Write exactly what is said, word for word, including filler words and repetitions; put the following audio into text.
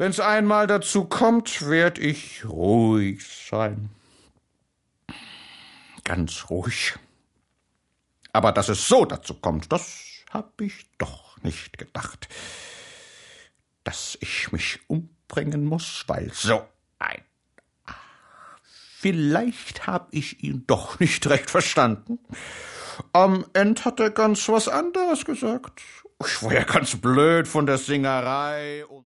Wenn's einmal dazu kommt, werd ich ruhig sein. Ganz ruhig. Aber dass es so dazu kommt, das hab ich doch nicht gedacht. Dass ich mich umbringen muss, weil so ein... Vielleicht hab ich ihn doch nicht recht verstanden. Am End hat er ganz was anderes gesagt. Ich war ja ganz blöd von der Singerei und